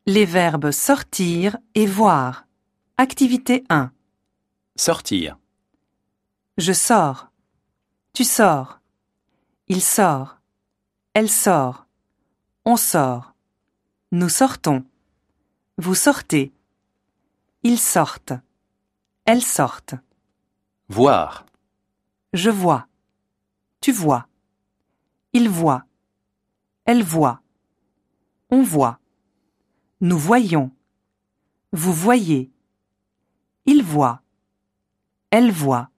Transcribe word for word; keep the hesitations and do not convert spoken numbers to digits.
Les verbes sortir et voir. Activité un. Sortir. Je sors. Tu sors. Il sort. Elle sort. On sort. Nous sortons. Vous sortez. Ils sortent. Elles sortent. Voir. Je vois. Tu vois. Il voit. Elle voit. On voit. Nous voyons. Vous voyez. Il voit. Elle voit.